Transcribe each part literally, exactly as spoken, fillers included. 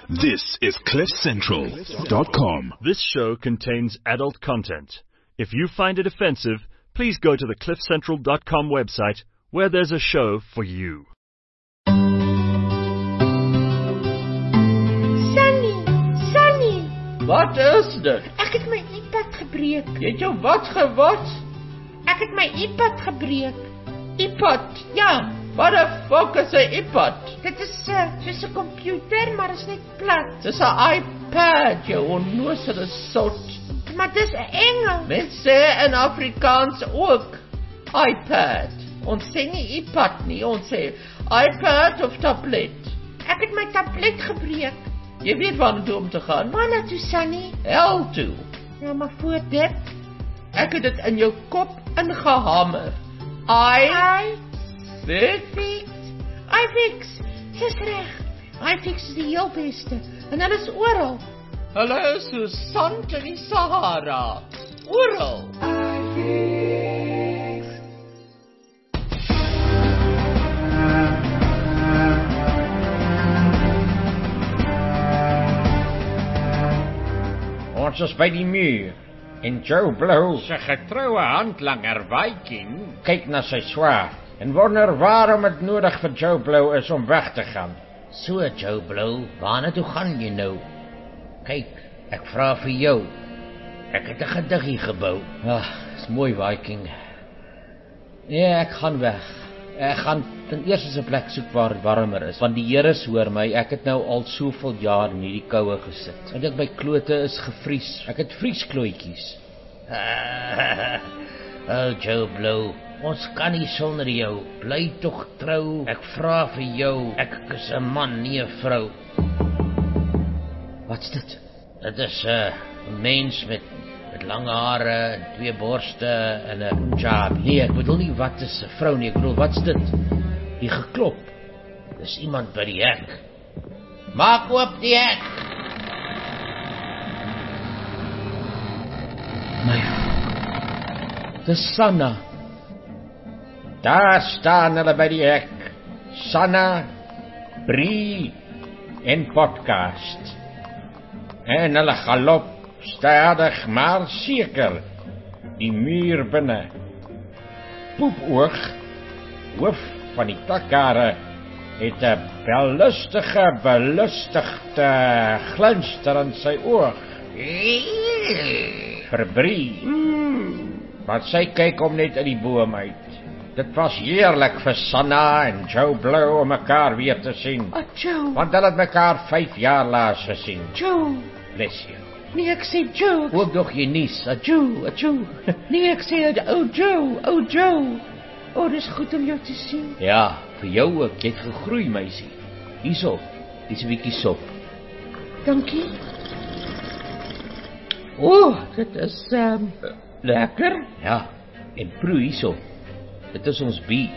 This is cliff central dot com. This show contains adult content. If you find it offensive, please go to the cliff central dot com website where there's a show for you. Sunny, Sunny. Wat is dit? Ek het my iPad gebreek. Jy het jou wat gewat? Ek het my iPad gebreek. iPad? Ja. Wat die fuck is 'n iPad? Dit is uh, soos 'n komputer, maar is net plat. Dis 'n iPad, jou onnozele sot. Maar dis 'n Engels. Mens sê in Afrikaans ook iPad. Ons sê nie iPad nie, ons sê iPad of tablet. Ek het my tablet gebreek. Jy weet waar toe om te gaan. Waar na toe, Sunny? Hel toe. Ja, maar voor dit, ek het dit in jou kop ingehamer. I I Fix? Fix. I fix. Dis reg. I fix is die heel beste. En hulle is oral. Hulle is so sand in die Sahara. Oral. I fix. Ons is by die muur. En Joe Blow, sy getroue handlanger Viking, kyk na sy swaard en wonder waarom het nodig vir Joe Blow is om weg te gaan. So Joe Blow, waarna toe gaan jy nou? Kyk, ek vra vir jou. Ek het 'n gediggie gebou. Ag, is mooi Viking. Nee, ek gaan weg. Ek gaan ten eerste 'n plek soek waar dit warmer is, want die Here hoor my, ek het nou al soveel jaar in hierdie koue gesit. En ek my klote is gevries. Ek het vriesklootjies. Oh Joe Blow, ons kan nie sonder jou. Bly tog trou. Ek vra vir jou. Ek is 'n man, nie 'n vrou. Wat's dit? Dit is 'n uh, mens met met lange hare en twee borste en 'n hijab. Nee, ek bedoel nie wat is 'n vrou nie. Ek bedoel, wat's dit? Die geklop. Dis iemand by die hek. Maak oop die hek. My. Dis Sanna. Daar staan hulle by die hek. Sanna, Brie en podcast. En hulle galop stadig maar seker die muur binne. Poepoog, hoof van die takkare, het 'n belustige, belustigde glinster in sy oog. Vir Brie. Maar sy kyk hom net uit die boom uit. Dit was heerlik vir Sanna en Joe Blow om mekaar weer te sien. Oh, Joe. Want hulle het mekaar vyf jaar laas gesien. Joe. Bless you. Nee, ek sê Joe. Ook nog jy nies. A Joe, a Joe. Nee, ek sê, oh Joe, oh Joe. Oh, dis goed om jou te sien. Ja, vir jou ook. Jy het gegroei, meisie. Hierso, dis 'n bietjie sop. Dankie. O, oh, dit is um, lekker. Ja, en proe hierso. Dit is ons bier.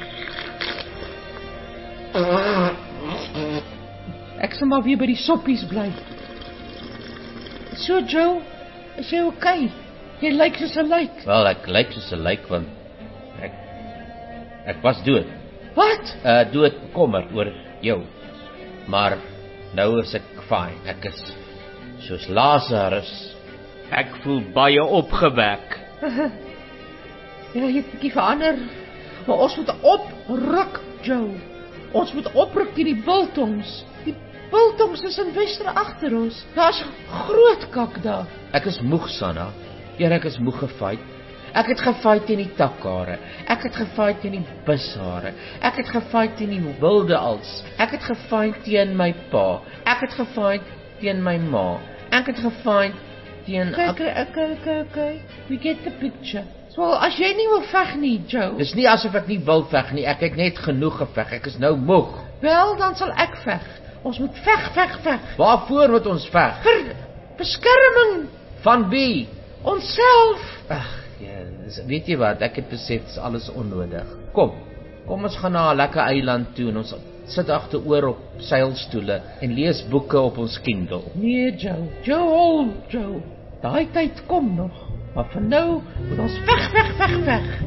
Ek sal maar weer by die soppies bly. So Joe, is jy okay? Jy lyk soos 'n lijk. Wel, ek lyk soos 'n lijk want ek ek was dood. Wat? Uh dood bekommerd oor jou. Maar nou is ek fyn. Ek is soos Lazarus. Ek voel baie opgewek. Ja, jy het 'n bietjie verander. Maar ons moet opruk, Joe. Ons moet opruk teen die biltongs. Die biltongs is in Wester agter ons. Daar's groot kak daar. Ek is moeg, Sanna. Ja, ek is moeg gefight. Ek het gefight teen die takkare. Ek het gefight teen die bushare. Ek het gefight teen die wilde als. Ek het gefight teen my pa. Ek het gefight teen my ma. Ek het gefight teen Okay, okay, okay, okay. We get the picture. So, as jy nie wil veg nie, Joe. Dis nie asof ek nie wil veg nie. Ek het net genoeg geveg. Ek is nou moeg. Wel, dan sal ek veg. Ons moet veg, veg, veg. Waarvoor moet ons veg? Vir beskerming Van wie? onsself. Ag, ja, dis, weet jy wat? Ek het besef dis alles onnodig. Kom. Kom ons gaan na 'n lekker eiland toe en ons sit agteroor op seilstoele en lees boeke op ons Kindle. Nee, Joe. Joe, Joe. Daai tyd kom nog. Maar vir nou moet ons veg, veg, veg, veg.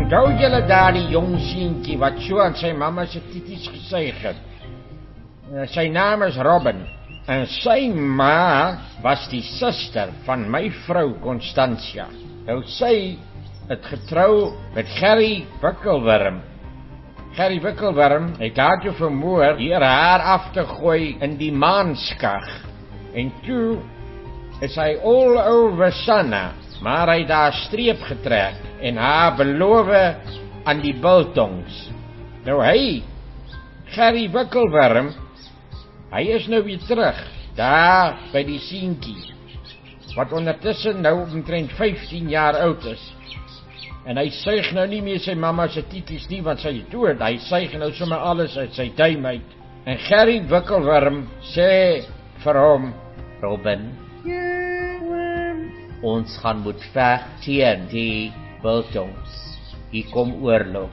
Onthou julle daar die jong seentjie wat so aan sy mamma se tities gesuig het? Uh, sy naam is Robin. En sy ma was die suster van my vrou Constantia. Nou sy het getrou met Gerry Wikkelworm. Gerry Wikkelworm het haar toe vermoor deur haar af te gooi in die maanskag. En toe is hy all over Sanna, maar hy het daar streep getrek en haar beloof aan die biltongs. Nou hy, Gerry Wikkelworm, hy is nou weer terug, daar by die seentjie, wat ondertussen nou omtrent vyftien jaar oud is. En hy suig nou nie meer sy mamma se tities nie, want sy is dood. Hy suig nou sommer alles uit sy duim uit. En Gerry Wikkelworm sê vir hom, Robin, ons gaan moet veg teen die biltongs. Hier kom oorlog.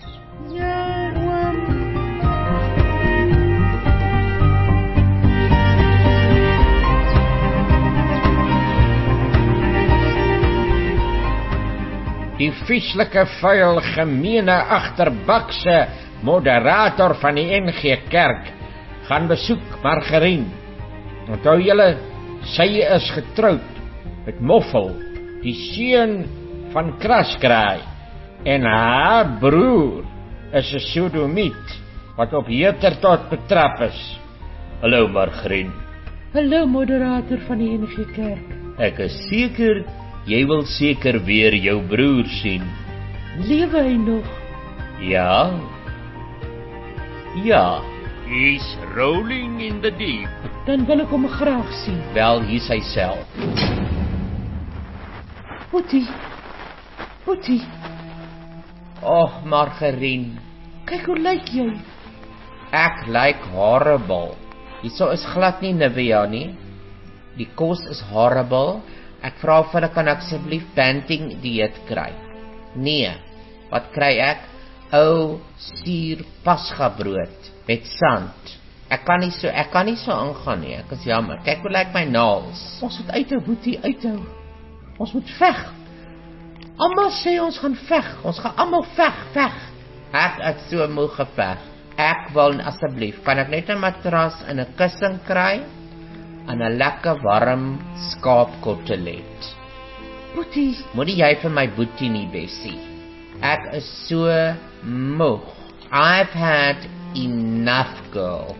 Die vieslike, vuil, gemeene, agterbakse moderator van die N G Kerk gaan besoek Margarien. Onthou julle, sy is getroud met Moffel, die seun van Kraskraai, en haar broer is 'n sodomiet wat op heterdaad betrap is. Hallo Margarien. Hallo moderator van die N G Kerk. Ek is seker jy wil seker weer jou broer sien. Lewe hy nog? Ja. Ja. He's rolling in the deep. Dan wil ek hom graag sien. Wel, hier's hy self. Boetie. Boetie. Och, Margarien. Kyk hoe lyk jy. Ek lyk horrible. Hierso is glad nie Nivea nie. Die kos is horrible. Ek vra of hulle kan asseblief banting dieet kry. Nee, wat kry ek? Ou suur pasga brood met sand. Ek kan nie so, ek kan nie so aangaan nie. Ek is jammer. Kyk hoe lyk my naels. Ons moet uithou, Boetie, uithou. Ons moet veg. Almal sê ons gaan veg. Ons gaan almal veg, veg. Ek het so moeg geveg. Ek wil asseblief, kan ek net 'n matras en 'n kussing kry? En 'n lekker warm skaapkotelet. Boetie, moenie jy vir my boetie nie, Bessie. Ek is so moeg. I've had enough, girl.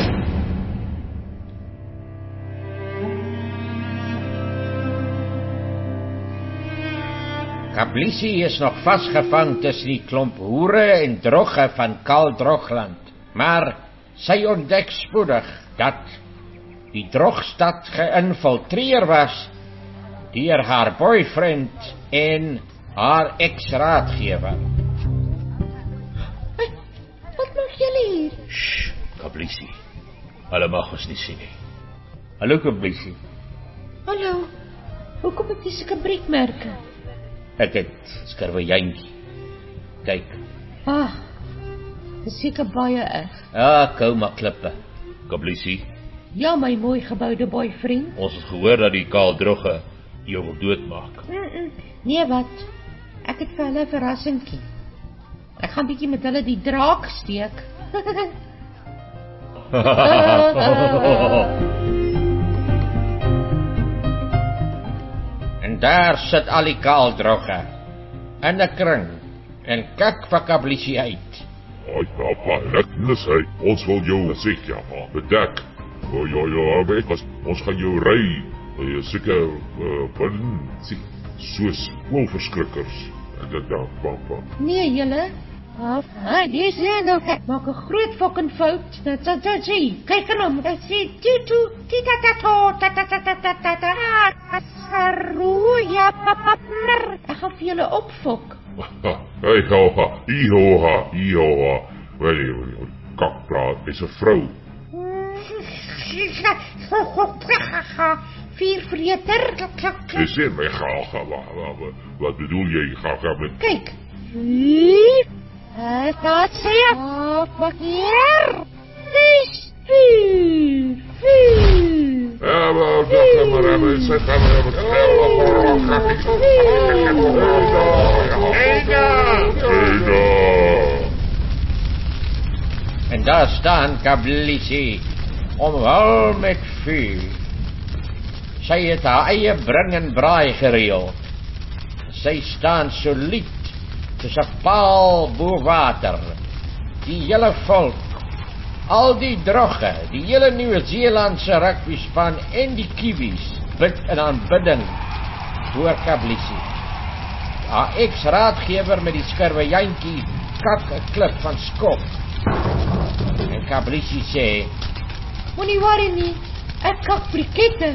Kablisie is nog vasgevang tussen die klomp hoere en drogge van Kaal Drogland. Maar sy ontdek spoedig dat die drogstad geïnfiltreer was deur haar boyfriend en haar ex-raadgewer. Hey, wat maak julle hier? Shh, Kablisie. Hulle mag ons nie sien nie. Hallo Kablisie. Hallo, hoekom het jy sulke briekmerke? Ek het skurwejaantjie. Kyk. Ah, dis seker baie erg. Ah, kou maar klippe. Kablisie. Ja, my mooi geboude boyfriend. Ons het gehoor dat die Kaal Drogge jou wil doodmaak. Mm -mm. Nee, wat? Ek het vir hulle 'n verrassingkie. Ek gaan bietjie met hulle die draak steek. En daar sit al die Kaal Drogge in 'n kring en kyk vir Kablisie uit. Ai, papa, leknis hy. Ons wil jou sê, ja, maar bedek. O, ja, ja, weet ons, ons gaan jou ry. Jy seker van sien soos wolverskrikkers. En dit dan, papa. Nee, julle. Ah, dis ja nou ek maak 'n groot fucking fout. Dit dit dit sien. Kyk aan hom. Dit sê tutu titatato tatatata. Saruja papapner. Ek gaan vir julle opfok. Hey, hoha, ihoha, ihoha. Wel, kakplaat is 'n vrou. Vier vreter. Dis nie my gaga, wat bedoel jy gaga met? Kyk. Ek het sê, "Wat hier? Dis vuur, vuur." Ja, maar dat maar hebben ze gaan we hebben. daar staan Kablissie, omhul met vuur. Sy het haar eie bring en braai gereël. Sy staan solied, soos 'n paal bo water. Die hele volk, al die drogge, die hele Nieu-Seelandse rugbyspan en die kiwis bid in aanbidding voor Kablissie. Haar ex-raadgewer met die skurwejaantjie kak 'n klip van skop. En Kablissie sê, Moenie worry nie, ek kak brikette.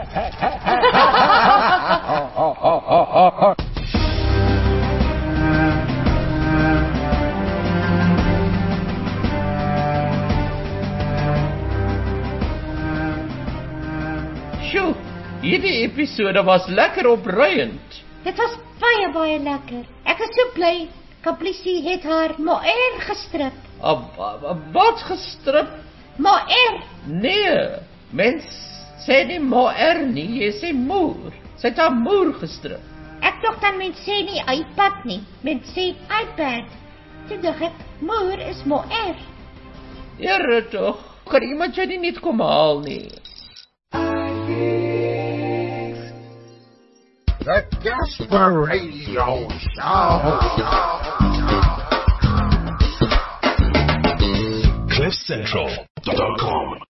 Sjoe, hierdie episode was lekker opruiend. Dit was baie, baie lekker. Ek is so bly, Kablissie het haar moer gestrip. Wat gestrip? Moer? Nee, mens sê nie moer nie, jy sê moer. Sy het haar moer gestrip. Ek dink dan mens sê nie iPad nie, mens sê iPad. Toe dink ek, moer is moer. Here tog, kan iemand jou nie net kom haal nie? The Gasper Radio Show. cliff central dot com